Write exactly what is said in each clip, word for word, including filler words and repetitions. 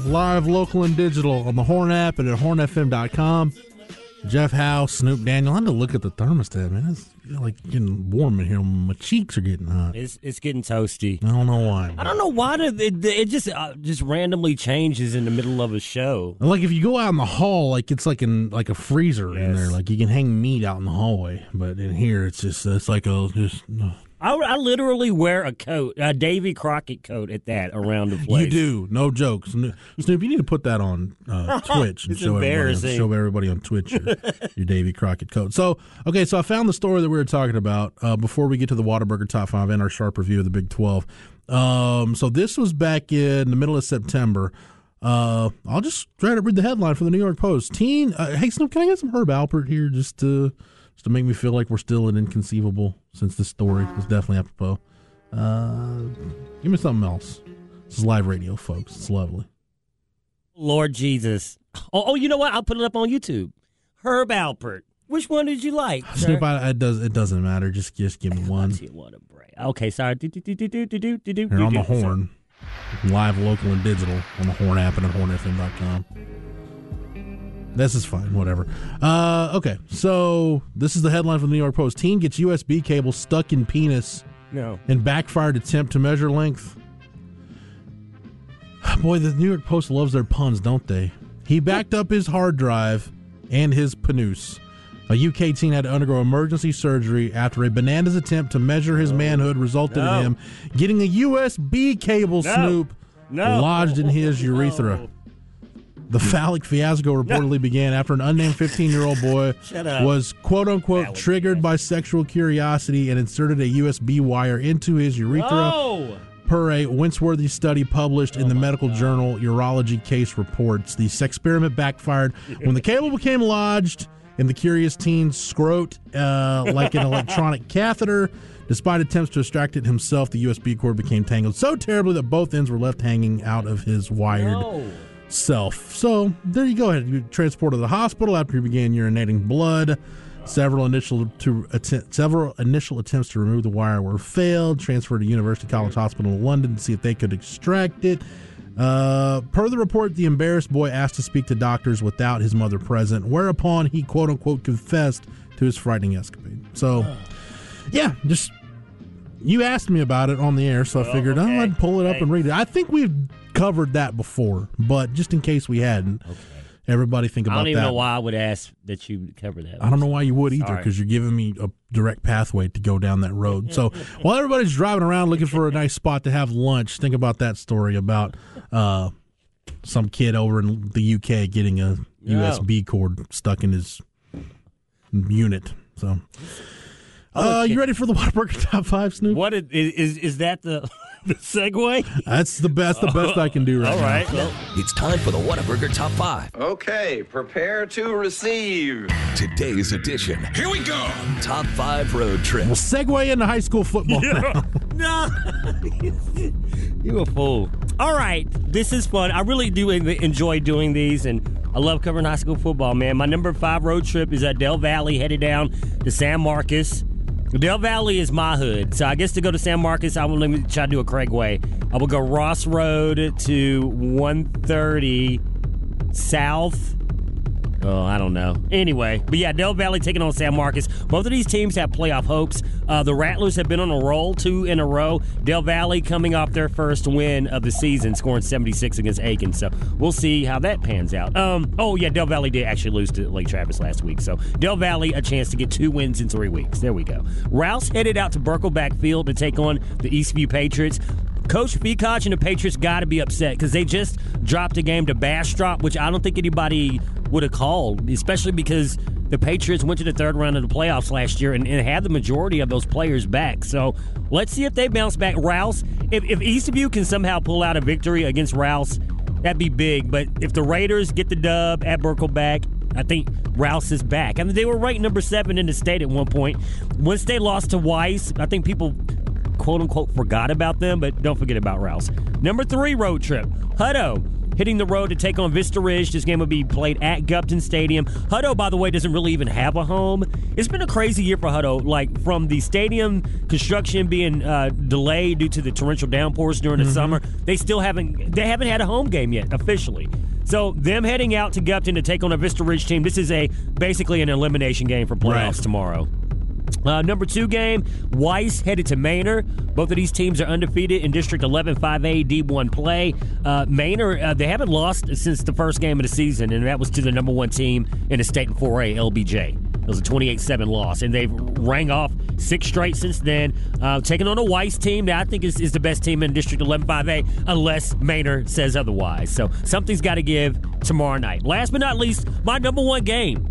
live, local, and digital on the Horn app and at horn f m dot com. Jeff Howe, Snoop Daniel. I had to look at the thermostat, man. It's like getting warm in here. My cheeks are getting hot. It's it's getting toasty. I don't know why. Man. I don't know why it, it, it just uh, just randomly changes in the middle of a show. Like if you go out in the hall, like it's like in like a freezer yes. in there. Like you can hang meat out in the hallway, but in here it's just it's like a just. Uh, I, I literally wear a coat, a Davy Crockett coat at that around the place. You do, no jokes. Snoop, you need to put that on uh, Twitch and it's show everybody, on, show everybody on Twitch your, your Davy Crockett coat. So, okay, so I found the story that we were talking about uh, before we get to the Whataburger Top Five and our sharp review of the Big twelve. Um, so this was back in the middle of September. Uh, I'll just try to read the headline from the New York Post. Teen, uh, hey Snoop, can I get some Herb Alpert here just to just to make me feel like we're still an inconceivable? Since this story was definitely apropos. Uh, give me something else. This is live radio, folks. It's lovely. Lord Jesus. Oh, oh, you know what? I'll put it up on YouTube. Herb Alpert. Which one did you like? Snoop, I, it, does, it doesn't matter. Just, just give me one. What a break. Okay, sorry. Do, do, do, do, do, do, do, do, Here on the do. Horn. Live, local, and digital on the Horn app and at horn f m dot com. This is fine, whatever. Uh, okay, so this is the headline from the New York Post. Teen gets U S B cable stuck in penis no. in backfired attempt to measure length. Boy, the New York Post loves their puns, don't they? He backed up his hard drive and his panus. A U K teen had to undergo emergency surgery after a bananas attempt to measure his manhood resulted no. in him getting a U S B cable, no. Snoop, no. lodged in his urethra. No. The phallic fiasco reportedly began after an unnamed fifteen-year-old boy was, quote-unquote, phallic triggered fiasco. by sexual curiosity and inserted a U S B wire into his urethra, no. per a Winceworthy study published oh in the medical God. journal Urology Case Reports. The experiment backfired when the cable became lodged in the curious teen's scrot uh, like an electronic catheter. Despite attempts to extract it himself, the U S B cord became tangled so terribly that both ends were left hanging out of his wired no. self. So there you go. He was transported to the hospital after he began urinating blood. Several initial to att- several initial attempts to remove the wire were failed. Transferred to University College Hospital in London to see if they could extract it. Uh, per the report, the embarrassed boy asked to speak to doctors without his mother present, whereupon he quote unquote confessed to his frightening escapade. So, yeah, just you asked me about it on the air, so I figured okay. oh, I'd pull it up Thanks. and read it. I think we've covered that before, but just in case we hadn't, okay. everybody think about that. I don't even that. know why I would ask that you cover that. I don't know why you would either, because Sorry. you're giving me a direct pathway to go down that road. So while everybody's driving around looking for a nice spot to have lunch, think about that story about uh, some kid over in the U K getting a No. U S B cord stuck in his unit. So, uh, you ready for the Whataburger Top Five, Snoop? What is is, is that the the segue? That's the best. The best I can do right All now. right. Well, It's time for the Whataburger Top five. Okay, prepare to receive. Today's edition. Here we go. Top five road trip. We'll segue into high school football now. no, you a fool. All right, this is fun. I really do enjoy doing these, and I love covering high school football, man. My number five road trip is at Del Valley, headed down to San Marcos. Del Valley is my hood, so I guess to go to San Marcos, I will let me try to do a Craig way. I will go Ross Road to one thirty South. Oh, I don't know. Anyway, but yeah, Del Valley taking on San Marcos. Both of these teams have playoff hopes. Uh, the Rattlers have been on a roll, two in a row. Del Valley coming off their first win of the season, scoring seventy-six against Aiken. So we'll see how that pans out. Um, oh, yeah, Del Valley did actually lose to Lake Travis last week. So Del Valley, a chance to get two wins in three weeks. There we go. Rouse headed out to Birkelback Field to take on the Eastview Patriots. Coach Feacock and the Patriots got to be upset because they just dropped a game to Bastrop, which I don't think anybody would have called, especially because the Patriots went to the third round of the playoffs last year and, and had the majority of those players back. So let's see if they bounce back. Rouse, if, if Eastview can somehow pull out a victory against Rouse, that'd be big. But if the Raiders get the dub at Birkelback, I think Rouse is back. I mean, they were ranked number seven in the state at one point. Once they lost to Weiss, I think people quote-unquote forgot about them, but don't forget about Rouse. Number three road trip, Hutto. hitting the road to take on Vista Ridge. This game will be played at Gupton Stadium. Hutto, by the way, doesn't really even have a home. It's been a crazy year for Hutto, like from the stadium construction being uh, delayed due to the torrential downpours during the mm-hmm. summer. They still haven't they haven't had a home game yet officially. So them heading out to Gupton to take on a Vista Ridge team, this is a basically an elimination game for playoffs right. tomorrow. Uh, number two game, Weiss headed to Manor. Both of these teams are undefeated in District eleven five A D one play. Uh, Manor, uh, they haven't lost since the first game of the season, and that was to the number one team in the state in four A, L B J. It was a twenty-eight seven loss, and they've rang off six straight since then. Uh, taking on a Weiss team that I think is, is the best team in District eleven five A, unless Manor says otherwise. So something's got to give tomorrow night. Last but not least, my number one game.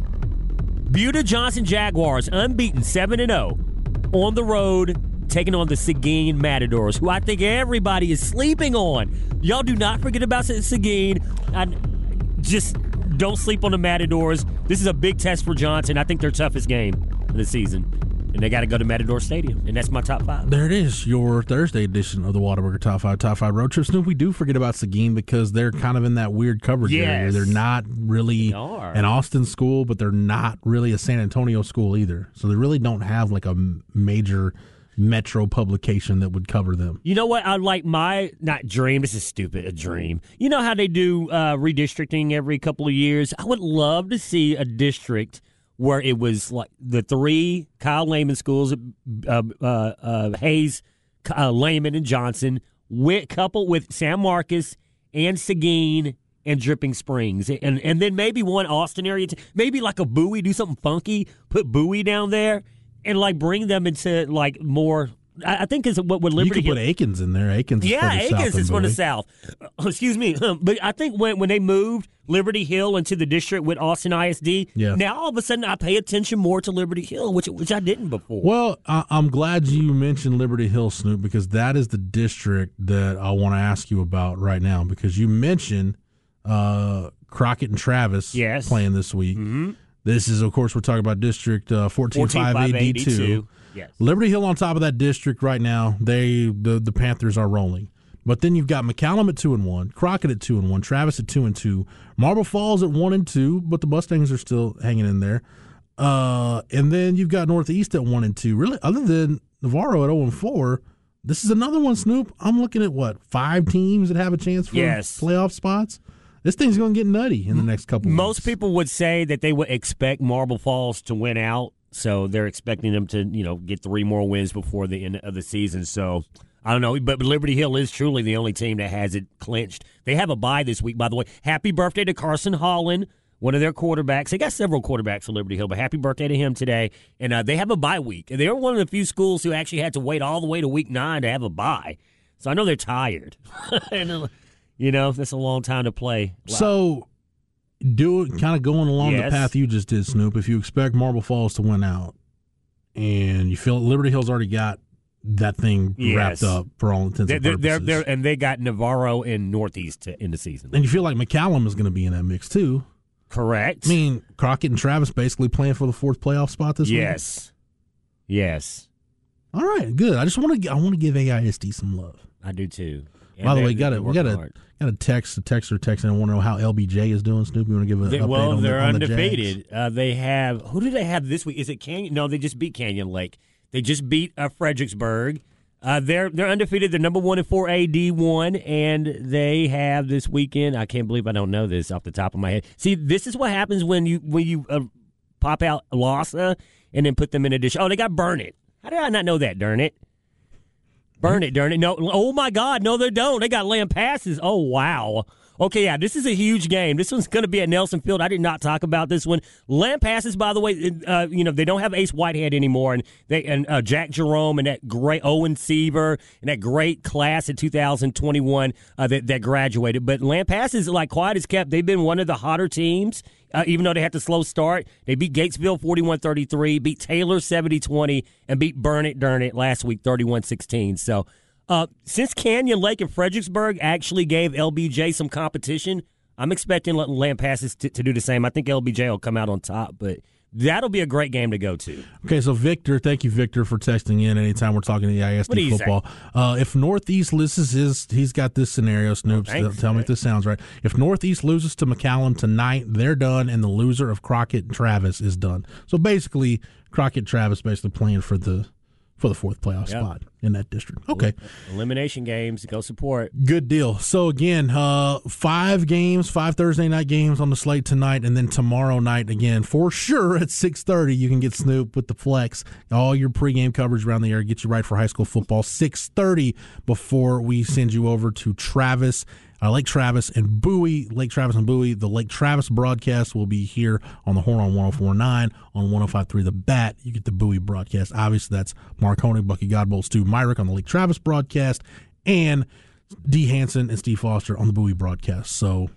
Buda Johnson Jaguars, unbeaten, seven and oh, on the road, taking on the Seguin Matadors, who I think everybody is sleeping on. Y'all do not forget about Seguin. I just don't sleep on the Matadors. This is a big test for Johnson. I think their toughest game of the season. And they got to go to Matador Stadium, and that's my top five. There it is, your Thursday edition of the Whataburger Top Five, Top Five Road Trips. No, we do forget about Seguin because they're kind of in that weird coverage yes. area. They're not really an Austin school, but they're not really a San Antonio school either. So they really don't have like a major metro publication that would cover them. You know what? I like my, not dream, this is stupid, a dream. You know how they do uh, redistricting every couple of years? I would love to see a district where it was like the three Kyle Lehman schools, uh, uh, uh, Hayes, uh, Lehman, and Johnson, with, coupled with San Marcos and Seguin and Dripping Springs. And and then maybe one Austin area, t- maybe like a Bowie, do something funky, put Bowie down there, and like bring them into like more. I think is what would Liberty. You could put Aikens in there. Aikens, is yeah, Aikens Aikens is from the south. Uh, excuse me, but I think when when they moved Liberty Hill into the district with Austin I S D, yeah. now all of a sudden I pay attention more to Liberty Hill, which which I didn't before. Well, I, I'm glad you mentioned Liberty Hill, Snoop, because that is the district that I want to ask you about right now. Because you mentioned uh, Crockett and Travis yes. playing this week. Mm-hmm. This is, of course, we're talking about District uh, fourteen five A D two. Yes. Liberty Hill on top of that district right now. They the, the Panthers are rolling, but then you've got McCallum at two and one, Crockett at two and one, Travis at two and two, Marble Falls at one and two, but the Mustangs are still hanging in there. Uh, and then you've got Northeast at one and two. Really, other than Navarro at zero and four, this is another one. Snoop, I'm looking at what five teams that have a chance for yes. playoff spots. This thing's going to get nutty in the next couple. Most months. people would say that they would expect Marble Falls to win out. So they're expecting them to, you know, get three more wins before the end of the season. So I don't know, but Liberty Hill is truly the only team that has it clinched. They have a bye this week, by the way. Happy birthday to Carson Holland, one of their quarterbacks. They got several quarterbacks for Liberty Hill, but happy birthday to him today. And uh, they have a bye week. They're one of the few schools who actually had to wait all the way to week nine to have a bye. So I know they're tired. and, you know, that's a long time to play. Wow. So. Do it kind of going along yes. the path you just did, Snoop. If you expect Marble Falls to win out, and you feel Liberty Hill's already got that thing yes. wrapped up for all intents they're, and purposes, they're, they're, and they got Navarro and Northeast to, in the season, and you feel like McCallum is going to be in that mix too. Correct. I mean, Crockett and Travis basically playing for the fourth playoff spot this yes. week. Yes. Yes. All right, good. I just want to I want to give A I S D some love. I do too. And By the way, got we got a got a text, a texter texting. I want to know how L B J is doing. Snoop, you want to give an they, update well, on they're the, on undefeated. Uh, they have who do they have this week? Is it Canyon? No, they just beat Canyon Lake. They just beat uh, Fredericksburg. Uh, they're they're undefeated. They're number one in four A D one, and they have this weekend. I can't believe I don't know this off the top of my head. See, this is what happens when you when you uh, pop out Lhasa and then put them in a dish. Oh, they got Burn It. How did I not know that? Darn it. Burn it, darn it. No, oh, my God. No, they don't. They got Lampasas. Oh, wow. Okay, yeah, this is a huge game. This one's going to be at Nelson Field. I did not talk about this one. Lampasas, by the way, uh, you know, they don't have Ace Whitehead anymore, and they and uh, Jack Jerome and that great Owen Seaver and that great class in two thousand twenty-one uh, that, that graduated. But Lampasas, like quiet as kept, they've been one of the hotter teams. Uh, even though they had to slow start, they beat Gatesville forty-one thirty-three, beat Taylor seventy twenty, and beat Burn It, Darn It last week thirty-one sixteen. So uh, since Canyon Lake and Fredericksburg actually gave L B J some competition, I'm expecting Lampasas to, to do the same. I think L B J will come out on top, but That'll be a great game to go to. Okay, so Victor, thank you, Victor, for texting in anytime we're talking to the I S D football. Uh, if Northeast loses his, he's got this scenario, Snoops, oh, tell me if this sounds right. If Northeast loses to McAllen tonight, they're done, and the loser of Crockett and Travis is done. So basically, Crockett and Travis basically playing for the for the fourth playoff yep. spot in that district. Okay. Elimination games, go support. Good deal. So, again, uh, five games, five Thursday night games on the slate tonight, and then tomorrow night again, for sure, at six thirty, you can get Snoop with the Flex. All your pregame coverage around the area, get you right for high school football. six thirty before we send you over to Travis. Uh, Lake Travis and Bowie, Lake Travis and Bowie. The Lake Travis broadcast will be here on the Horn on one oh four point nine, on one oh five point three The Bat. You get the Bowie broadcast. Obviously, that's Mark Honig, Bucky Godbolt, Stu Myrick on the Lake Travis broadcast, and Dee Hansen and Steve Foster on the Bowie broadcast. So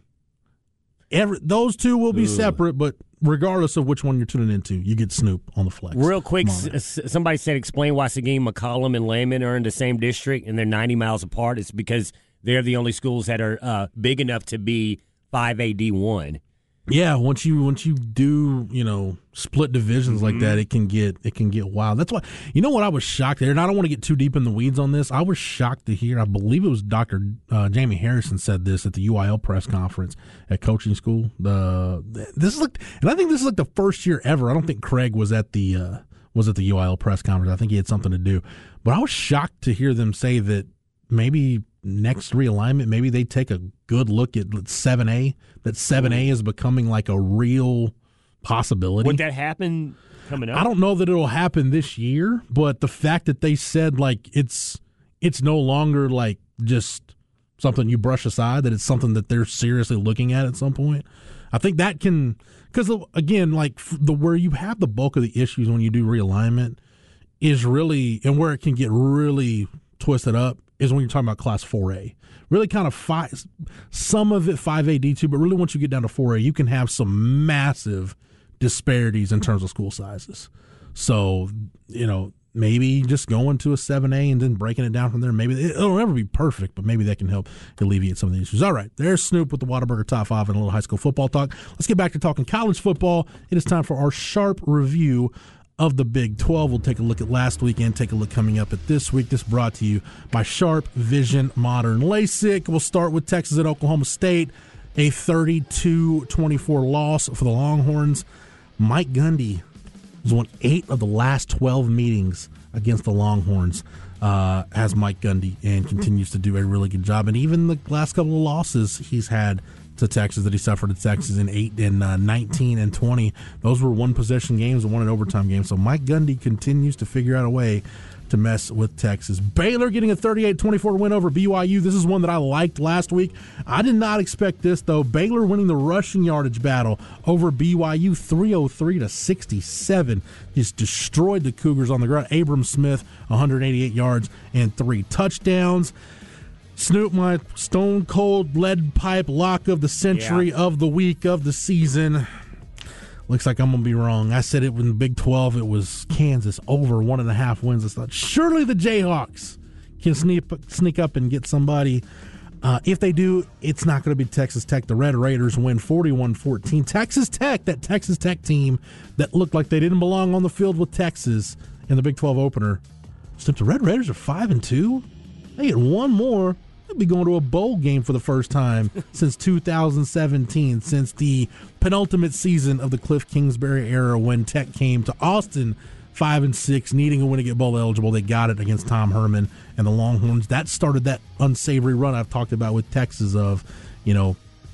every, those two will be Ooh. separate, but regardless of which one you're tuning into, you get Snoop on the Flex. Real quick, s- somebody said, explain why Seguin, McCollum, and Lehman are in the same district and they're ninety miles apart. It's because they're the only schools that are uh, big enough to be five A D one. Yeah, once you once you do, you know, split divisions mm-hmm. like that, it can get it can get wild. That's why, you know what, I was shocked there, and I don't want to get too deep in the weeds on this. I was shocked to hear, I believe it was Doctor Uh, Jamie Harrison said this at the U I L press conference at coaching school. The this is like, and I think this is like the first year ever. I don't think Craig was at the uh, was at the U I L press conference. I think he had something to do, but I was shocked to hear them say that maybe next realignment, maybe they take a good look at seven A, that seven A is becoming like a real possibility. Would that happen coming up? I don't know that it'll happen this year, but the fact that they said like it's it's no longer like just something you brush aside, that it's something that they're seriously looking at at some point, I think that can, because again, like the where you have the bulk of the issues when you do realignment is really, and where it can get really twisted up, is when you're talking about Class four A. Really kind of five, some of it five A D two, but really once you get down to four A, you can have some massive disparities in terms of school sizes. So, you know, maybe just going to a seven A and then breaking it down from there. Maybe it'll never be perfect, but maybe that can help alleviate some of the issues. All right, there's Snoop with the Whataburger Top five and a little high school football talk. Let's get back to talking college football. It is time for our sharp review of the Big twelve. We'll take a look at last week and take a look coming up at this week. This brought to you by Sharp Vision Modern LASIK. We'll start with Texas at Oklahoma State, a thirty-two twenty-four loss for the Longhorns. Mike Gundy has won eight of the last twelve meetings against the Longhorns uh, as Mike Gundy, and continues to do a really good job. And even the last couple of losses he's had to Texas that he suffered at Texas in eight and uh, nineteen and twenty. Those were one possession games and one an overtime game. So Mike Gundy continues to figure out a way to mess with Texas. Baylor getting a thirty-eight twenty-four win over B Y U. This is one that I liked last week. I did not expect this, though. Baylor winning the rushing yardage battle over B Y U three oh three to sixty-seven. Just destroyed the Cougars on the ground. Abram Smith, one hundred eighty-eight yards and three touchdowns. Snoop, my stone-cold lead pipe lock of the century, yeah. of the week, of the season. Looks like I'm going to be wrong. I said it in the Big twelve. It was Kansas over one and a half wins. I thought, surely the Jayhawks can sneak, sneak up and get somebody. Uh, if they do, it's not going to be Texas Tech. The Red Raiders win forty-one fourteen. Texas Tech, that Texas Tech team that looked like they didn't belong on the field with Texas in the Big twelve opener. Snoop, the Red Raiders are five and two. They get one more. They'll be going to a bowl game for the first time since two thousand seventeen, since the penultimate season of the Cliff Kingsbury era when Tech came to Austin five and six, needing a win to get bowl eligible. They got it against Tom Herman and the Longhorns. That started that unsavory run I've talked about with Texas of, you know,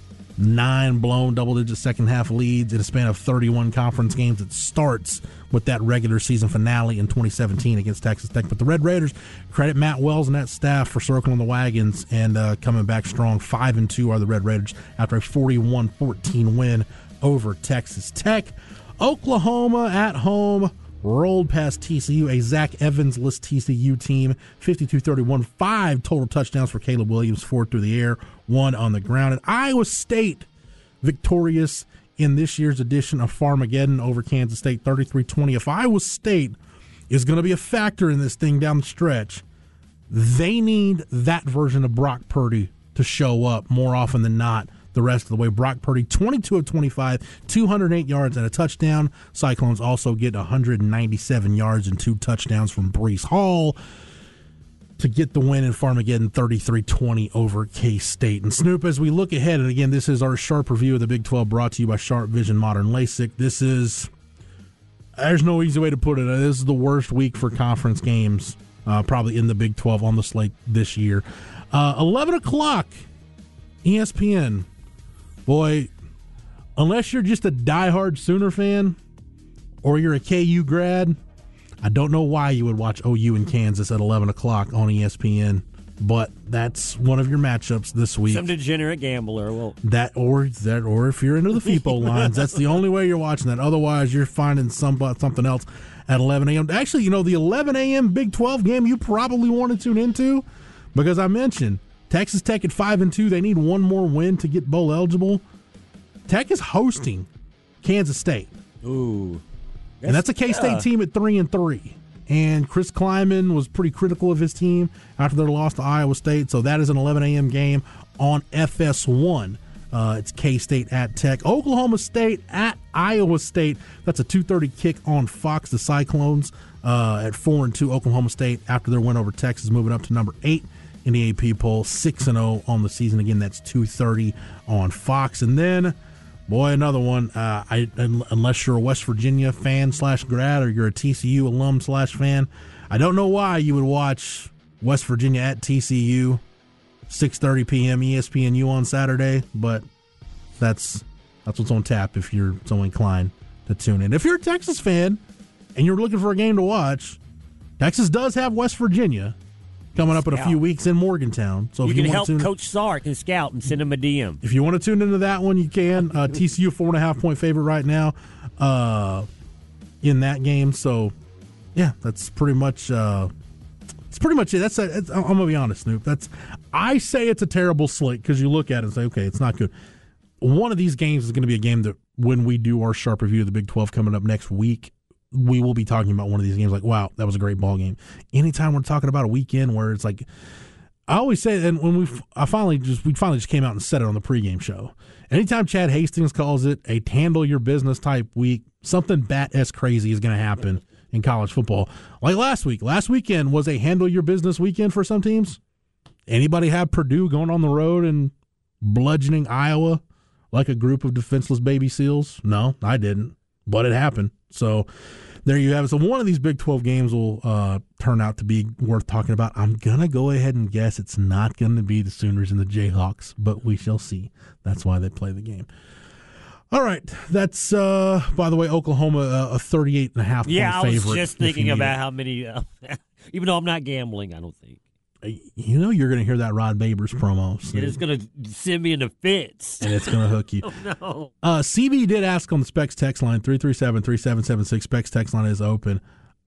nine blown double-digit second-half leads in a span of thirty-one conference games. It starts with that regular season finale in twenty seventeen against Texas Tech. But the Red Raiders, credit Matt Wells and that staff for circling the wagons and uh, coming back strong. five and two are the Red Raiders after a forty-one fourteen win over Texas Tech. Oklahoma at home rolled past T C U, a Zach Evans-less T C U team, fifty-two thirty-one. Five total touchdowns for Caleb Williams, four through the air, one on the ground. And Iowa State victorious in this year's edition of Farmageddon over Kansas State, thirty-three twenty. If Iowa State is going to be a factor in this thing down the stretch, they need that version of Brock Purdy to show up more often than not the rest of the way. Brock Purdy, twenty-two of twenty-five, two hundred eight yards and a touchdown. Cyclones also get one hundred ninety-seven yards and two touchdowns from Breece Hall to get the win in Farmageddon, thirty-three twenty over K-State. And Snoop, as we look ahead, and again, this is our Sharp review of the Big twelve brought to you by Sharp Vision Modern LASIK. This is, there's no easy way to put it. This is the worst week for conference games, uh, probably in the Big twelve on the slate this year. Uh, eleven o'clock, E S P N. Boy, unless you're just a diehard Sooner fan or you're a K U grad, I don't know why you would watch O U in Kansas at eleven o'clock on E S P N, but that's one of your matchups this week. Some degenerate gambler will. That or that, or if you're into the FIFO lines, that's the only way you're watching that. Otherwise, you're finding some something else at eleven a.m. Actually, you know, the eleven a.m. Big twelve game you probably want to tune into, because I mentioned Texas Tech at five and two. They need one more win to get bowl eligible. Tech is hosting Kansas State. Ooh. And that's a K-State yeah. team at three and three. And Chris Kleiman was pretty critical of his team after their loss to Iowa State. So that is an eleven a.m. game on F S one. Uh, it's K-State at Tech. Oklahoma State at Iowa State. That's a two thirty kick on Fox. The Cyclones uh, at four and two. Oklahoma State, after their win over Texas, moving up to number eight in the A P poll. six and oh on the season. Again, that's two thirty on Fox. And then, boy, another one. Uh, I, unless you're a West Virginia fan slash grad or you're a T C U alum slash fan, I don't know why you would watch West Virginia at T C U, six thirty p.m. E S P N U on Saturday, but that's that's what's on tap if you're so inclined to tune in. If you're a Texas fan and you're looking for a game to watch, Texas does have West Virginia coming up in a few weeks in Morgantown. So you if can you help want to Coach Sark and scout and send him a D M. If you want to tune into that one, you can. Uh, T C U four and a half point favorite right now uh, in that game. So yeah, that's pretty much uh, it's pretty much it. That's a, it's, I'm gonna be honest, Snoop. That's I say it's a terrible slate because you look at it and say, okay, it's not good. One of these games is going to be a game that when we do our sharp review of the Big twelve coming up next week, we will be talking about one of these games like, wow, that was a great ball game. Anytime we're talking about a weekend where it's like, I always say, and when we, I finally just, we finally just came out and said it on the pregame show. Anytime Chad Hastings calls it a handle your business type week, something bat-esque crazy is going to happen in college football. Like last week, last weekend was a handle your business weekend for some teams. Anybody have Purdue going on the road and bludgeoning Iowa like a group of defenseless baby seals? No, I didn't, but it happened. So there you have it. So one of these Big twelve games will uh, turn out to be worth talking about. I'm going to go ahead and guess it's not going to be the Sooners and the Jayhawks, but we shall see. That's why they play the game. All right. That's, uh, by the way, Oklahoma, uh, a thirty-eight and a half point yeah, favorite. Yeah, I was just thinking about how many, uh, even though I'm not gambling, I don't think. You know you're going to hear that Rod Babers promo. So. It's going to send me into fits. And it's going to hook you. Oh, no. Uh, C B did ask on the Specs text line, three three seven, three seven seven six. Specs text line is open.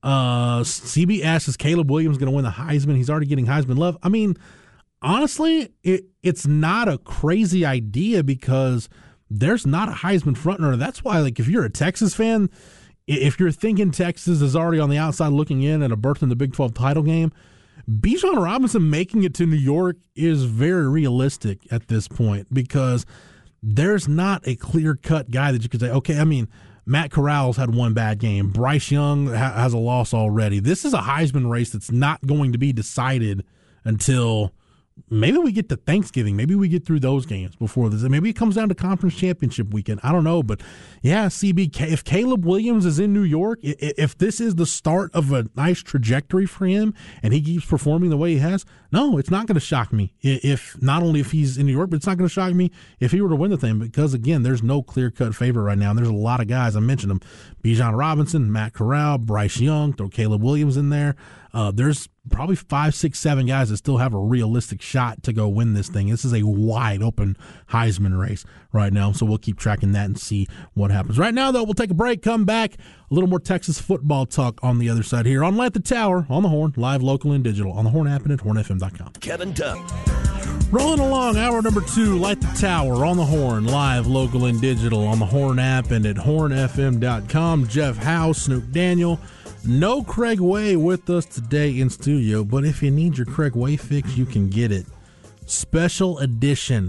Uh, C B asks, is Caleb Williams going to win the Heisman? He's already getting Heisman love. I mean, honestly, it, it's not a crazy idea because there's not a Heisman frontrunner. That's why, like, if you're a Texas fan, if you're thinking Texas is already on the outside looking in at a berth in the Big twelve title game, Bijan Robinson making it to New York is very realistic at this point because there's not a clear-cut guy that you could say, okay, I mean, Matt Corral's had one bad game. Bryce Young ha- has a loss already. This is a Heisman race that's not going to be decided until maybe we get to Thanksgiving. Maybe we get through those games before this. Maybe it comes down to conference championship weekend. I don't know. But, yeah, C B, if Caleb Williams is in New York, if this is the start of a nice trajectory for him and he keeps performing the way he has, no, it's not going to shock me. If not only if he's in New York, but it's not going to shock me if he were to win the thing because, again, there's no clear-cut favorite right now. And there's a lot of guys. I mentioned them. Bijan Robinson, Matt Corral, Bryce Young, throw Caleb Williams in there. Uh, there's probably five, six, seven guys that still have a realistic shot to go win this thing. This is a wide open Heisman race right now, so we'll keep tracking that and see what happens. Right now, though, we'll take a break, come back, a little more Texas football talk on the other side here on Light the Tower, on the Horn, live, local, and digital, on the Horn app and at horn f m dot com. Kevin Dunn. Rolling along, hour number two, Light the Tower, on the Horn, live, local, and digital, on the Horn app and at horn f m dot com. Jeff House, Snoop Daniel. No Craig Way with us today in studio, but if you need your Craig Way fix, you can get it. Special edition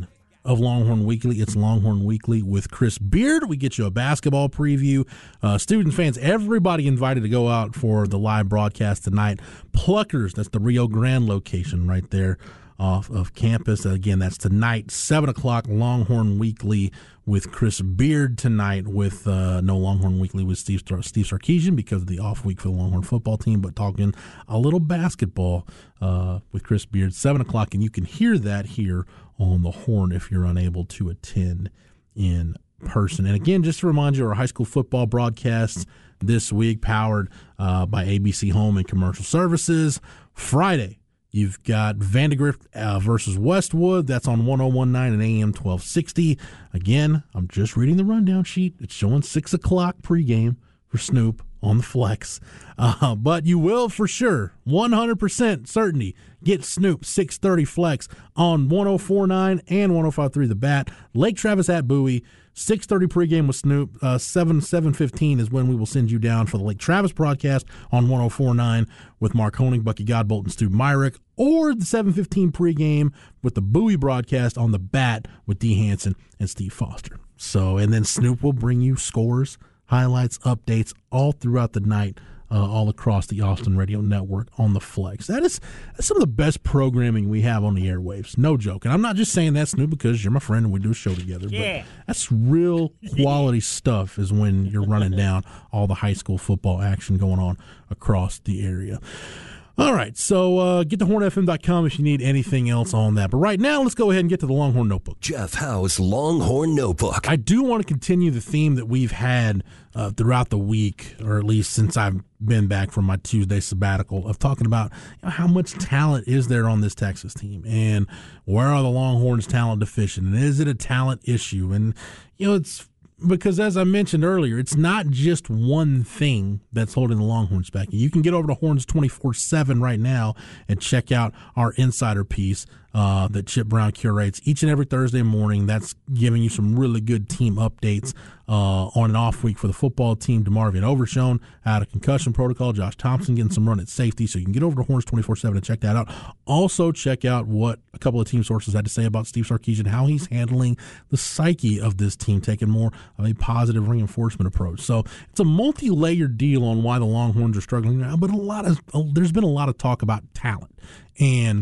of Longhorn Weekly. It's Longhorn Weekly with Chris Beard. We get you a basketball preview. Uh, student fans, everybody invited to go out for the live broadcast tonight. Pluckers, that's the Rio Grande location right there off of campus. Again, that's tonight, seven o'clock, Longhorn Weekly with Chris Beard tonight with uh, no Longhorn Weekly with Steve, Steve Sarkisian because of the off week for the Longhorn football team, but talking a little basketball uh, with Chris Beard, seven o'clock, and you can hear that here on the Horn if you're unable to attend in person. And again, just to remind you, our high school football broadcasts this week powered uh, by A B C Home and Commercial Services. Friday, you've got Vandegrift uh, versus Westwood. That's on one oh one point nine and A M twelve sixty. Again, I'm just reading the rundown sheet. It's showing six o'clock pregame for Snoop on the flex. Uh, but you will for sure, one hundred percent certainty, get Snoop six thirty flex on one oh four point nine and one oh five point three The Bat. Lake Travis at Bowie. six thirty pregame with Snoop. Uh, seven, seven fifteen is when we will send you down for the Lake Travis broadcast on one oh four point nine with Mark Honig, Bucky Godbolt, and Stu Myrick, or the seven fifteen pregame with the Bowie broadcast on the Bat with Dee Hansen and Steve Foster. So, and then Snoop will bring you scores, highlights, updates all throughout the night, uh, all across the Austin Radio Network on the Flex. That is that's some of the best programming we have on the airwaves. No joke. And I'm not just saying that, Snoop, because you're my friend and we do a show together. Yeah. But that's real quality stuff is when you're running down all the high school football action going on across the area. All right, so uh, get to horn f m dot com if you need anything else on that. But right now, let's go ahead and get to the Longhorn Notebook. Jeff Howe's Longhorn Notebook. I do want to continue the theme that we've had uh, throughout the week, or at least since I've been back from my Tuesday sabbatical, of talking about you know, how much talent is there on this Texas team, and where are the Longhorns talent deficient, and is it a talent issue? And you know, it's because, as I mentioned earlier, it's not just one thing that's holding the Longhorns back. You can get over to Horns twenty-four seven right now and check out our insider piece uh, that Chip Brown curates each and every Thursday morning. That's giving you some really good team updates uh, on an off week for the football team. DeMarvion Overshone out of concussion protocol. Josh Thompson getting some run at safety. So you can get over to Horns twenty-four seven and check that out. Also, check out what a couple of team sources had to say about Steve Sarkisian, how he's handling the psyche of this team, taking more of a positive reinforcement approach. So it's a multi-layered deal on why the Longhorns are struggling now, but a lot of there's been a lot of talk about talent. And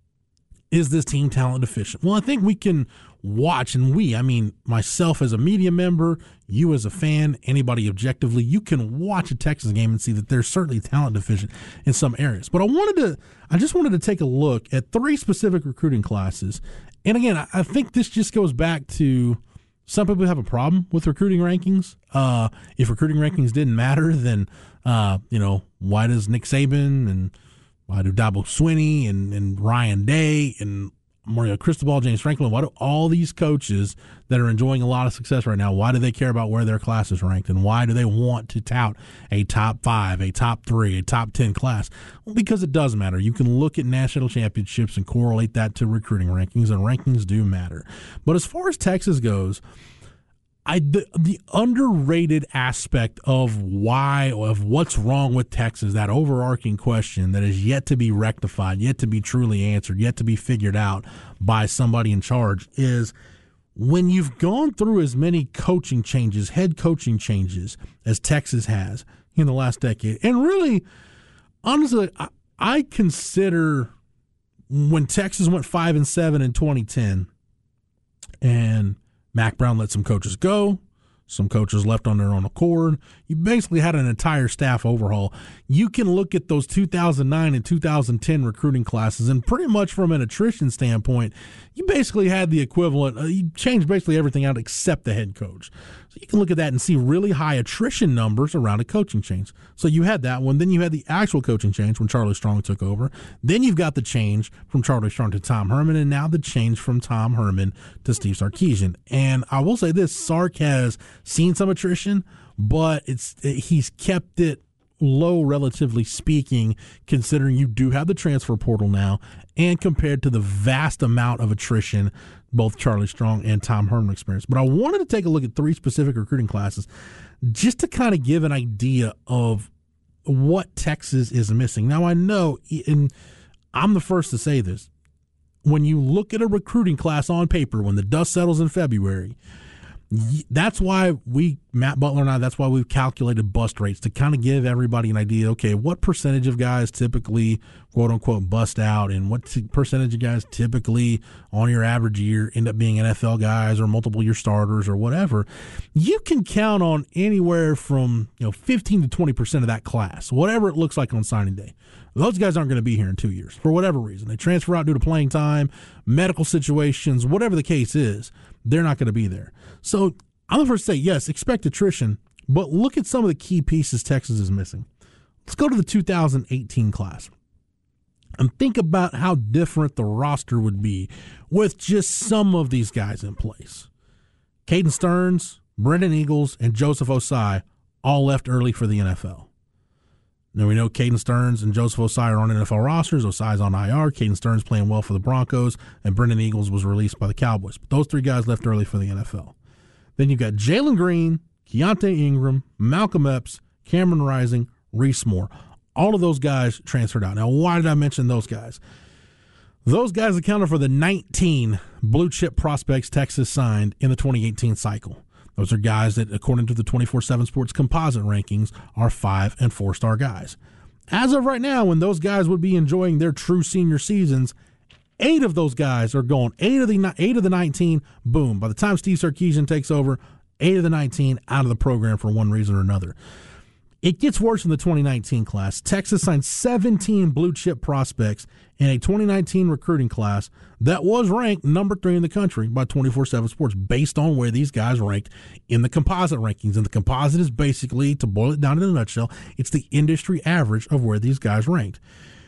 is this team talent deficient? Well, I think we can watch, and we, I mean, myself as a media member, you as a fan, anybody objectively, you can watch a Texas game and see that they're certainly talent deficient in some areas. But I wanted to, I just wanted to take a look at three specific recruiting classes. And again, I think this just goes back to some people have a problem with recruiting rankings. Uh, if recruiting rankings didn't matter, then, uh, you know, why does Nick Saban and why do Dabo Swinney and, and Ryan Day and Mario Cristobal, James Franklin, why do all these coaches that are enjoying a lot of success right now, why do they care about where their class is ranked, and why do they want to tout a top five, a top three, a top ten class? Well, because it does matter. You can look at national championships and correlate that to recruiting rankings, and rankings do matter. But as far as Texas goes, I, the, the underrated aspect of why, of what's wrong with Texas, that overarching question that is yet to be rectified, yet to be truly answered, yet to be figured out by somebody in charge, is when you've gone through as many coaching changes, head coaching changes, as Texas has in the last decade. And really, honestly, I, I consider when Texas went five and seven in twenty ten and Mack Brown let some coaches go. Some coaches left on their own accord. You basically had an entire staff overhaul. You can look at those two thousand nine and two thousand ten recruiting classes, and pretty much from an attrition standpoint, you basically had the equivalent. Uh, you changed basically everything out except the head coach. So you can look at that and see really high attrition numbers around a coaching change. So you had that one. Then you had the actual coaching change when Charlie Strong took over. Then you've got the change from Charlie Strong to Tom Herman, and now the change from Tom Herman to Steve Sarkisian. And I will say this, Sark has seen some attrition, but it's he's kept it low, relatively speaking, considering you do have the transfer portal now, and compared to the vast amount of attrition both Charlie Strong and Tom Herman experienced. But I wanted to take a look at three specific recruiting classes just to kind of give an idea of what Texas is missing. Now, I know, and I'm the first to say this, when you look at a recruiting class on paper, when the dust settles in February, that's why we, Matt Butler and I, that's why we've calculated bust rates to kind of give everybody an idea, okay, what percentage of guys typically, quote unquote, bust out, and what t- percentage of guys typically on your average year end up being N F L guys or multiple year starters or whatever. You can count on anywhere from, you know, fifteen to twenty percent of that class, whatever it looks like on signing day. Those guys aren't going to be here in two years for whatever reason. They transfer out due to playing time, medical situations, whatever the case is, they're not going to be there. So I'm the first to say, yes, expect attrition, but look at some of the key pieces Texas is missing. Let's go to the two thousand eighteen class and think about how different the roster would be with just some of these guys in place. Caden Stearns, Brendan Eagles, and Joseph Osai all left early for the N F L. Now, we know Caden Stearns and Joseph Osai are on N F L rosters. Osai's on I R. Caden Stearns playing well for the Broncos, and Brendan Eagles was released by the Cowboys. But those three guys left early for the N F L. Then you've got Jalen Green, Keontae Ingram, Malcolm Epps, Cameron Rising, Reese Moore. All of those guys transferred out. Now, why did I mention those guys? Those guys accounted for the nineteen blue-chip prospects Texas signed in the twenty eighteen cycle. Those are guys that, according to the twenty-four seven Sports composite rankings, are five- and four-star guys. As of right now, when those guys would be enjoying their true senior seasons, eight of those guys are gone. Eight of the eight of the nineteen, boom. By the time Steve Sarkisian takes over, eight of the nineteen out of the program for one reason or another. It gets worse in the twenty nineteen class. Texas signed seventeen blue-chip prospects in a twenty nineteen recruiting class that was ranked number three in the country by twenty-four seven Sports based on where these guys ranked in the composite rankings. And the composite is basically, to boil it down in a nutshell, it's the industry average of where these guys ranked.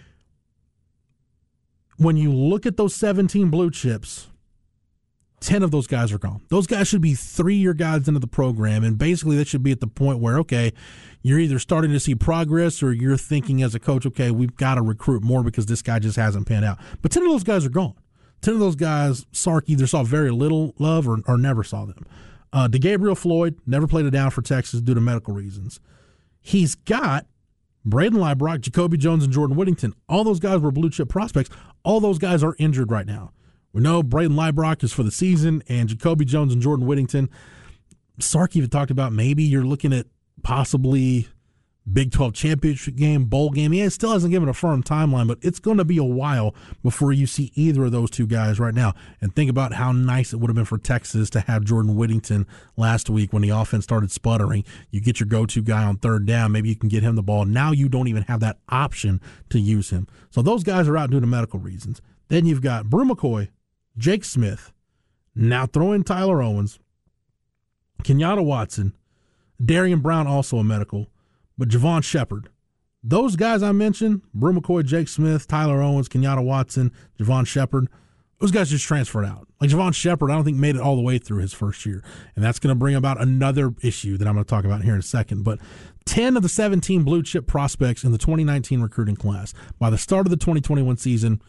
When you look at those seventeen blue chips, ten of those guys are gone. Those guys should be three-year guys into the program, and basically that should be at the point where, okay, you're either starting to see progress or you're thinking as a coach, okay, we've got to recruit more because this guy just hasn't panned out. But ten of those guys are gone. ten of those guys, Sark either saw very little love or, or never saw them. Uh, DeGabriel Floyd never played it down for Texas due to medical reasons. He's got Braden Leibrock, Jacoby Jones, and Jordan Whittington. All those guys were blue-chip prospects. All those guys are injured right now. We know Braden Leibrock is for the season, and Jacoby Jones and Jordan Whittington. Sark even talked about maybe you're looking at possibly Big twelve championship game, bowl game. Yeah, it still hasn't given a firm timeline, but it's going to be a while before you see either of those two guys right now. And think about how nice it would have been for Texas to have Jordan Whittington last week when the offense started sputtering. You get your go-to guy on third down. Maybe you can get him the ball. Now you don't even have that option to use him. So those guys are out due to medical reasons. Then you've got Brew McCoy, Jake Smith, now throw in Tyler Owens, Kenyatta Watson, Darian Brown, also a medical, but Javon Shepard. Those guys I mentioned, Brew McCoy, Jake Smith, Tyler Owens, Kenyatta Watson, Javon Shepard, those guys just transferred out. Like Javon Shepard, I don't think made it all the way through his first year, and that's going to bring about another issue that I'm going to talk about here in a second. But ten of the seventeen blue-chip prospects in the twenty nineteen recruiting class, by the start of the twenty twenty-one season,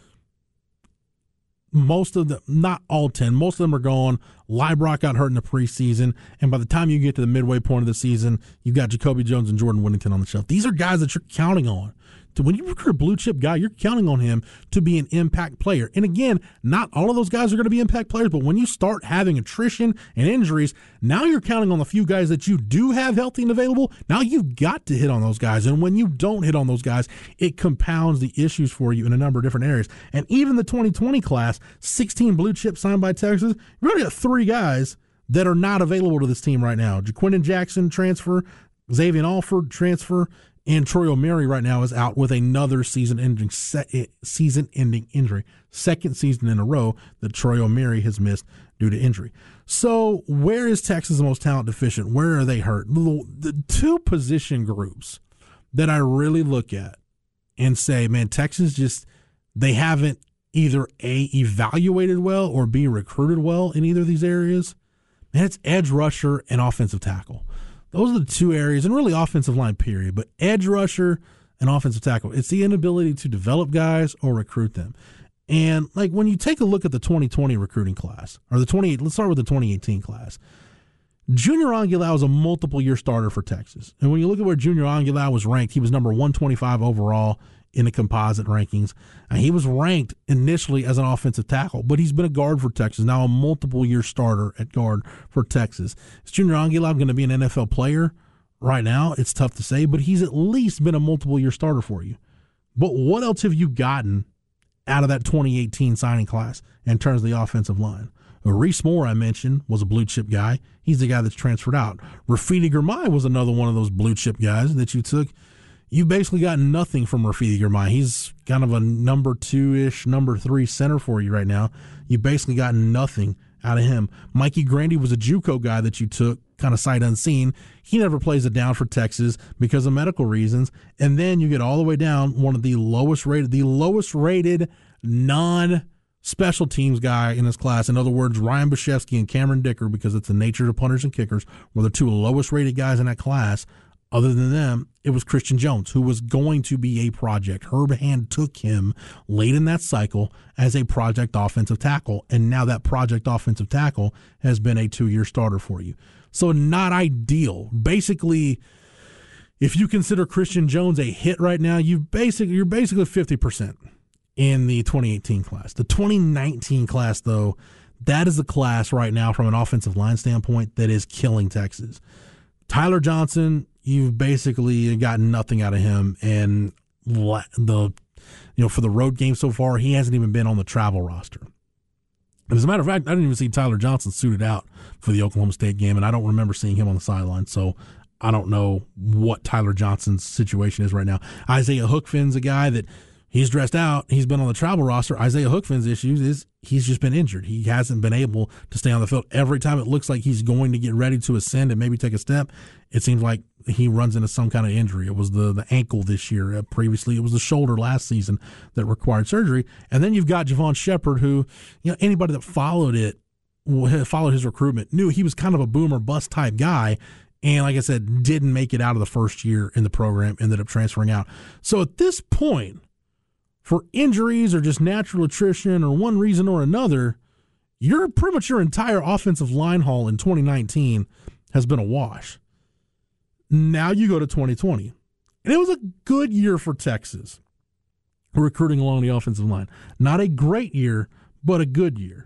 most of them, not all ten, most of them are gone. Leibrock got hurt in the preseason, and by the time you get to the midway point of the season, you've got Jacoby Jones and Jordan Whittington on the shelf. These are guys that you're counting on. To when you recruit a blue chip guy, you're counting on him to be an impact player. And again, not all of those guys are going to be impact players, but when you start having attrition and injuries, now you're counting on the few guys that you do have healthy and available. Now you've got to hit on those guys. And when you don't hit on those guys, it compounds the issues for you in a number of different areas. And even the twenty twenty class, sixteen blue chips signed by Texas, you've only got three guys that are not available to this team right now. Jaquindon Jackson transfer, Xavier Alford transfer, and Troy O'Meary right now is out with another season-ending se- season-ending injury. Second season in a row that Troy O'Meary has missed due to injury. So where is Texas the most talent deficient? Where are they hurt? The, the two position groups that I really look at and say, man, Texas just, they haven't either A, evaluated well or B, recruited well in either of these areas. Man, it's edge rusher and offensive tackle. Those are the two areas, and really offensive line, period. But edge rusher and offensive tackle, it's the inability to develop guys or recruit them. And like when you take a look at the twenty twenty recruiting class, or the twenty, let's start with the twenty eighteen class. Junior Angulau was a multiple-year starter for Texas. And when you look at where Junior Angulau was ranked, he was number one twenty-five overall in the composite rankings. And he was ranked initially as an offensive tackle, but he's been a guard for Texas, now a multiple-year starter at guard for Texas. Is Junior Anguilab going to be an N F L player right now? It's tough to say, but he's at least been a multiple-year starter for you. But what else have you gotten out of that twenty eighteen signing class in terms of the offensive line? Reese Moore, I mentioned, was a blue-chip guy. He's the guy that's transferred out. Rafidi Girmay was another one of those blue-chip guys that you took. You basically got nothing from Rafidi Girmay. He's kind of a number two-ish, number three center for you right now. You basically got nothing out of him. Mikey Grandy was a JUCO guy that you took, kind of sight unseen. He never plays it down for Texas because of medical reasons. And then you get all the way down, one of the lowest rated, the lowest rated non-special teams guy in this class. In other words, Ryan Bashevsky and Cameron Dicker, because it's the nature of punters and kickers, were the two lowest rated guys in that class. Other than them, it was Christian Jones, who was going to be a project. Herb Hand took him late in that cycle as a project offensive tackle, and now that project offensive tackle has been a two-year starter for you. So not ideal. Basically, if you consider Christian Jones a hit right now, you basically you're basically fifty percent in the twenty eighteen class. The twenty nineteen class, though, that is the class right now from an offensive line standpoint that is killing Texas. Tyler Johnson, you've basically gotten nothing out of him, and the you know for the road game so far, he hasn't even been on the travel roster. And as a matter of fact, I didn't even see Tyler Johnson suited out for the Oklahoma State game, and I don't remember seeing him on the sideline. So I don't know what Tyler Johnson's situation is right now. Isaiah Hookfin's a guy that he's dressed out. He's been on the travel roster. Isaiah Hookfin's issues is he's just been injured. He hasn't been able to stay on the field. Every time it looks like he's going to get ready to ascend and maybe take a step, it seems like he runs into some kind of injury. It was the, the ankle this year. Uh, previously, it was the shoulder last season that required surgery. And then you've got Javon Shepard, who, you know, anybody that followed it, followed his recruitment, knew he was kind of a boom or bust type guy. And like I said, didn't make it out of the first year in the program, ended up transferring out. So at this point, for injuries or just natural attrition or one reason or another, you're pretty much your entire offensive line haul in twenty nineteen has been a wash. Now you go to twenty twenty. And it was a good year for Texas recruiting along the offensive line. Not a great year, but a good year.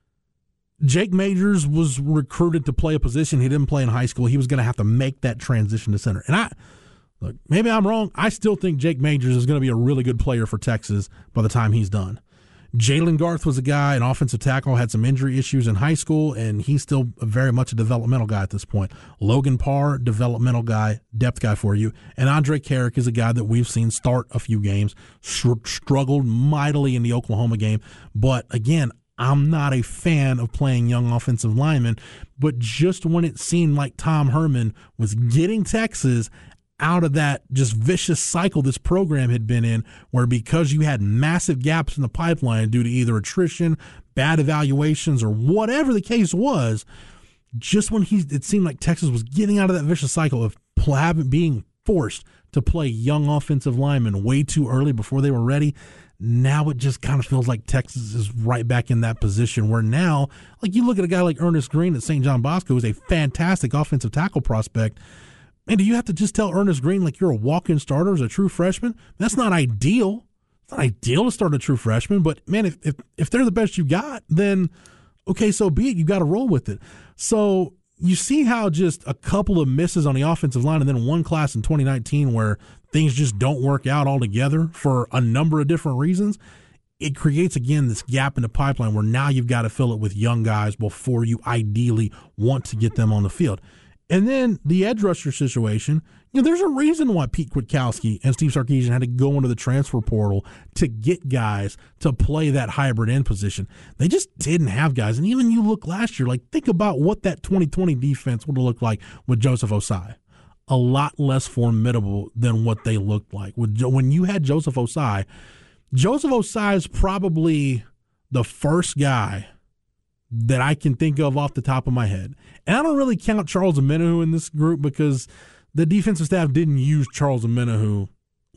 Jake Majors was recruited to play a position he didn't play in high school. He was going to have to make that transition to center. And I Look, maybe I'm wrong. I still think Jake Majors is going to be a really good player for Texas by the time he's done. Jalen Garth was a guy, an offensive tackle, had some injury issues in high school, and he's still very much a developmental guy at this point. Logan Parr, developmental guy, depth guy for you. And Andre Carrick is a guy that we've seen start a few games, struggled mightily in the Oklahoma game. But again, I'm not a fan of playing young offensive linemen, but just when it seemed like Tom Herman was getting Texas out of that just vicious cycle this program had been in, where because you had massive gaps in the pipeline due to either attrition, bad evaluations, or whatever the case was, just when he it seemed like Texas was getting out of that vicious cycle of having, being forced to play young offensive linemen way too early before they were ready, now it just kind of feels like Texas is right back in that position where now, like you look at a guy like Ernest Green at Saint John Bosco, who's a fantastic offensive tackle prospect. And do you have to just tell Ernest Green like you're a walk-in starter as a true freshman? That's not ideal. It's not ideal to start a true freshman, but man, if if, if they're the best you got, then okay, so be it. You got to roll with it. So you see how just a couple of misses on the offensive line and then one class in twenty nineteen where things just don't work out altogether for a number of different reasons. It creates, again, this gap in the pipeline where now you've got to fill it with young guys before you ideally want to get them on the field. And then the edge rusher situation, you know, there's a reason why Pete Kwiatkowski and Steve Sarkisian had to go into the transfer portal to get guys to play that hybrid end position. They just didn't have guys. And even you look last year, like think about what that twenty twenty defense would have looked like with Joseph Osai. A lot less formidable than what they looked like. When you had Joseph Osai, Joseph Osai is probably the first guy that I can think of off the top of my head. And I don't really count Charles Omenihu in this group because the defensive staff didn't use Charles Omenihu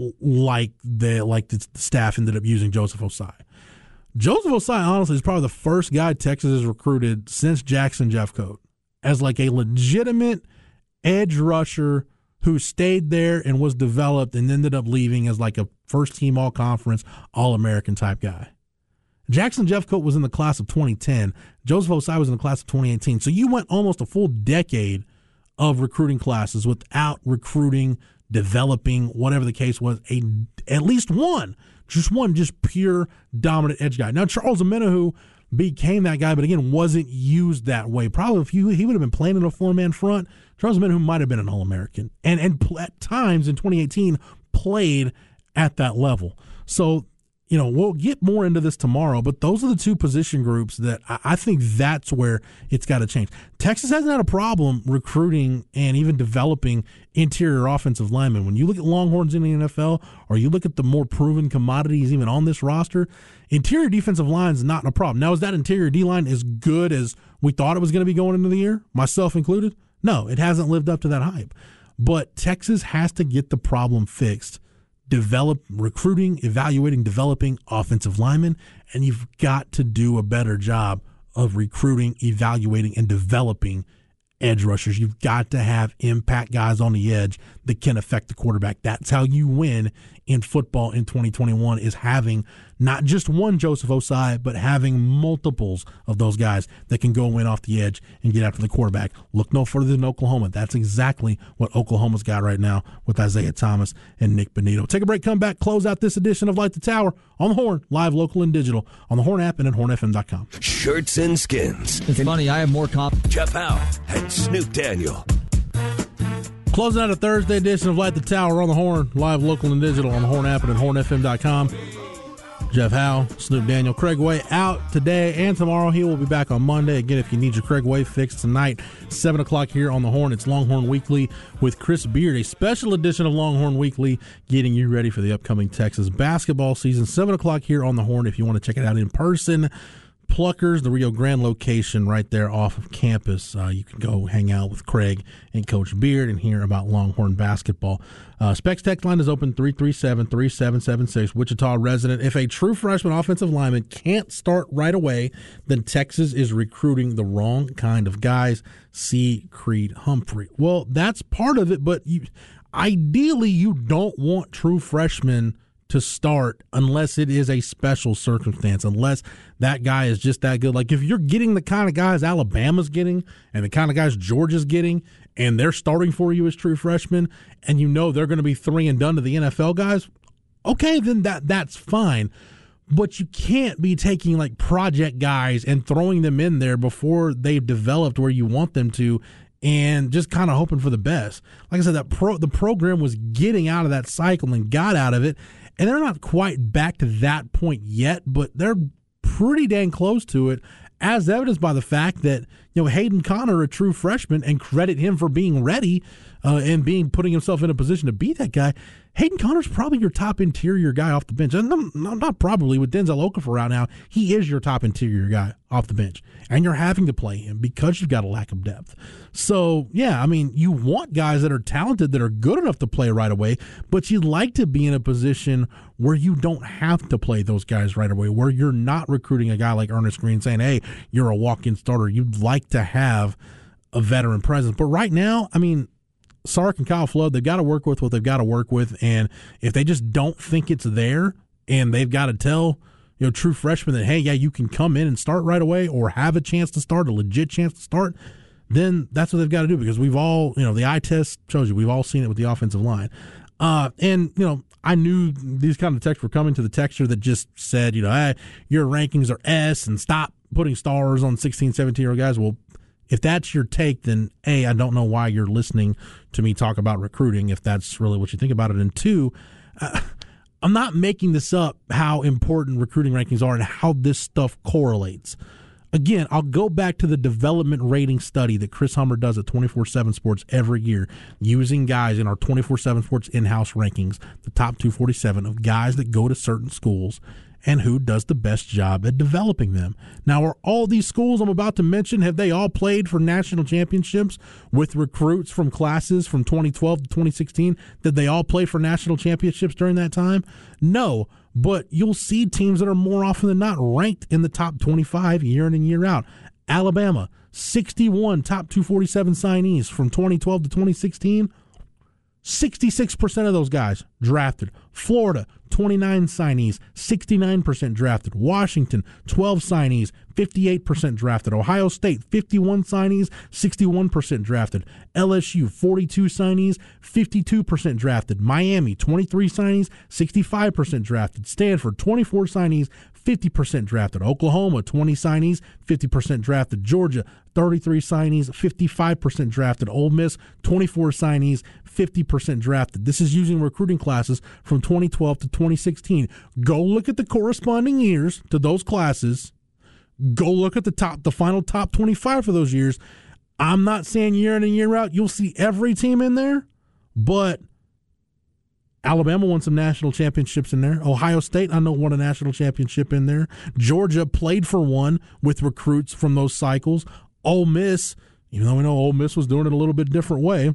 like they like the staff ended up using Joseph Osai. Joseph Osai, honestly, is probably the first guy Texas has recruited since Jackson Jeffcoat as like a legitimate edge rusher who stayed there and was developed and ended up leaving as like a first-team all-conference, all-American type guy. Jackson Jeffcoat was in the class of twenty ten. Joseph Osai was in the class of twenty eighteen. So you went almost a full decade of recruiting classes without recruiting, developing, whatever the case was, a at least one, just one, just pure dominant edge guy. Now, Charles Omenihu became that guy, but again, wasn't used that way. Probably if you, he would have been playing in a four-man front, Charles Omenihu might have been an All-American. And, and at times in twenty eighteen, played at that level. So, you know, we'll get more into this tomorrow, but those are the two position groups that I, I think that's where it's got to change. Texas hasn't had a problem recruiting and even developing interior offensive linemen. When you look at Longhorns in the N F L, or you look at the more proven commodities even on this roster, interior defensive line is not a problem. Now, is that interior D-line as good as we thought it was going to be going into the year, myself included? No, it hasn't lived up to that hype. But Texas has to get the problem fixed. Develop recruiting, evaluating, developing offensive linemen, and you've got to do a better job of recruiting, evaluating, and developing edge rushers. You've got to have impact guys on the edge that can affect the quarterback. That's how you win in football in twenty twenty-one, is having not just one Joseph Osai, but having multiples of those guys that can go in off the edge and get after the quarterback. Look no further than Oklahoma. That's exactly what Oklahoma's got right now with Isaiah Thomas and Nick Benito. Take a break, come back, close out this edition of Light the Tower on the Horn, live, local, and digital, on the Horn app and at horn f m dot com. Shirts and Skins. It's funny, I have more confidence. Jeff Howe and Snoop Daniel. Closing out a Thursday edition of Light the Tower on the Horn, live, local, and digital on the Horn app and at horn f m dot com. Jeff Howe, Snoop Daniel, Craig Way out today and tomorrow. He will be back on Monday. Again, if you need your Craig Way fix tonight, seven o'clock here on the Horn, it's Longhorn Weekly with Chris Beard, a special edition of Longhorn Weekly, getting you ready for the upcoming Texas basketball season. seven o'clock here on the Horn if you want to check it out in person. Pluckers, the Rio Grande location right there off of campus. Uh, you can go hang out with Craig and Coach Beard and hear about Longhorn basketball. Uh, Specs text line is open, three three seven, three seven seven six, Wichita resident. If a true freshman offensive lineman can't start right away, then Texas is recruiting the wrong kind of guys. See Creed Humphrey. Well, that's part of it, but you, ideally you don't want true freshmen to start unless it is a special circumstance, unless that guy is just that good. Like if you're getting the kind of guys Alabama's getting and the kind of guys Georgia's getting, and they're starting for you as true freshmen, and you know they're going to be three and done to the N F L guys, okay, then that that's fine. But you can't be taking like project guys and throwing them in there before they've developed where you want them to, and just kind of hoping for the best. Like I said, that pro the program was getting out of that cycle and got out of it. And they're not quite back to that point yet, but they're pretty dang close to it, as evidenced by the fact that, you know, Hayden Connor, a true freshman, and credit him for being ready uh, and being putting himself in a position to beat that guy. Hayden Connor's probably your top interior guy off the bench. And not, not probably, with Denzel Okafor out now, he is your top interior guy off the bench. And you're having to play him because you've got a lack of depth. So, yeah, I mean, you want guys that are talented, that are good enough to play right away, but you'd like to be in a position where you don't have to play those guys right away, where you're not recruiting a guy like Ernest Green saying, hey, you're a walk-in starter. You'd like to have a veteran presence. But right now, I mean, Sark and Kyle Flood, they've got to work with what they've got to work with, and if they just don't think it's there and they've got to tell, you know, true freshmen that, hey, yeah, you can come in and start right away or have a chance to start, a legit chance to start, then that's what they've got to do, because we've all, you know, the eye test shows you, we've all seen it with the offensive line. Uh, and, you know, I knew these kind of texts were coming to the texter that just said, you know, hey, your rankings are S and stop putting stars on sixteen, seventeen-year-old guys. Well, if that's your take, then A, I don't know why you're listening to me talk about recruiting, if that's really what you think about it. And two, uh, I'm not making this up, how important recruiting rankings are and how this stuff correlates. Again, I'll go back to the development rating study that Chris Hummer does at twenty-four seven Sports every year, using guys in our twenty-four seven Sports in-house rankings, the top two forty-seven of guys that go to certain schools and who does the best job at developing them. Now, are all these schools I'm about to mention, have they all played for national championships with recruits from classes from twenty twelve to twenty sixteen? Did they all play for national championships during that time? No, but you'll see teams that are more often than not ranked in the top twenty-five year in and year out. Alabama, sixty-one top two forty-seven signees from twenty twelve to twenty sixteen. sixty-six percent of those guys drafted. Florida, twenty-nine signees, sixty-nine percent drafted. Washington, twelve signees, fifty-eight percent drafted. Ohio State, fifty-one signees, sixty-one percent drafted. L S U, forty-two signees, fifty-two percent drafted. Miami, twenty-three signees, sixty-five percent drafted. Stanford, twenty-four signees, fifty percent drafted. Oklahoma, twenty signees, fifty percent drafted. Georgia, thirty-three signees, fifty-five percent drafted. Ole Miss, twenty-four signees, fifty percent drafted. This is using recruiting classes from twenty twelve to twenty sixteen. Go look at the corresponding years to those classes. Go look at the top, the final top twenty-five for those years. I'm not saying year in and year out you'll see every team in there, but Alabama won some national championships in there. Ohio State, I know, won a national championship in there. Georgia played for one with recruits from those cycles. Ole Miss, even though we know Ole Miss was doing it a little bit different way,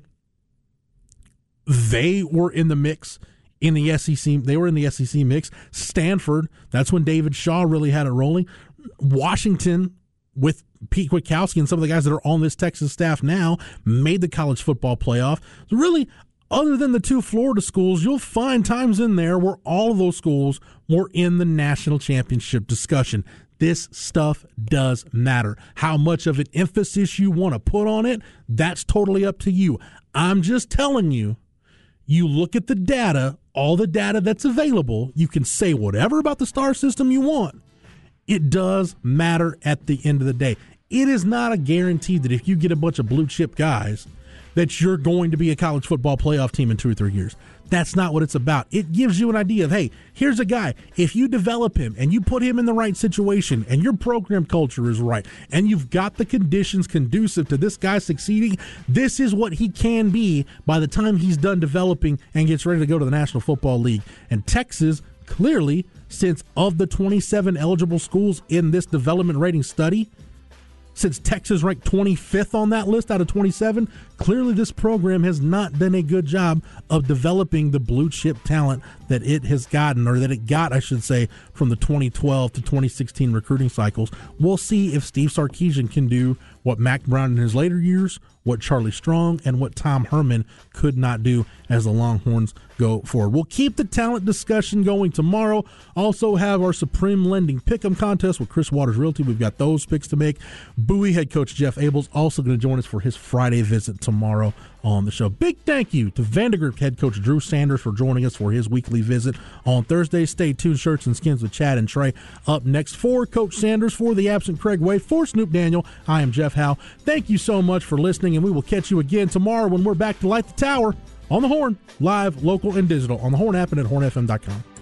they were in the mix in the S E C. They were in the S E C mix. Stanford, that's when David Shaw really had it rolling. Washington, with Pete Kwiatkowski and some of the guys that are on this Texas staff now, made the college football playoff. So really, other than the two Florida schools, you'll find times in there where all of those schools were in the national championship discussion. This stuff does matter. How much of an emphasis you want to put on it, that's totally up to you. I'm just telling you, you look at the data, all the data that's available, you can say whatever about the star system you want. It does matter at the end of the day. It is not a guarantee that if you get a bunch of blue chip guys that you're going to be a college football playoff team in two or three years. That's not what it's about. It gives you an idea of, hey, here's a guy. If you develop him and you put him in the right situation and your program culture is right and you've got the conditions conducive to this guy succeeding, this is what he can be by the time he's done developing and gets ready to go to the National Football League. And Texas, clearly, since of the twenty-seven eligible schools in this development rating study, since Texas ranked twenty-fifth on that list out of twenty-seven, clearly this program has not done a good job of developing the blue chip talent that it has gotten, or that it got, I should say, from the twenty twelve to twenty sixteen recruiting cycles. We'll see if Steve Sarkisian can do what Mack Brown in his later years, what Charlie Strong, and what Tom Herman could not do as the Longhorns go forward. We'll keep the talent discussion going tomorrow. Also have our Supreme Lending Pick'em contest with Chris Waters Realty. We've got those picks to make. Bowie head coach Jeff Abels also going to join us for his Friday visit tomorrow on the show. Big thank you to Vandergrift head coach Drew Sanders for joining us for his weekly visit on Thursday. Stay tuned. Shirts and Skins with Chad and Trey up next. For Coach Sanders, for the absent Craig Wade, for Snoop Daniel, I am Jeff Howe. Thank you so much for listening, and we will catch you again tomorrow when we're back to light the tower on the Horn, live, local, and digital on the Horn app and at horn f m dot com.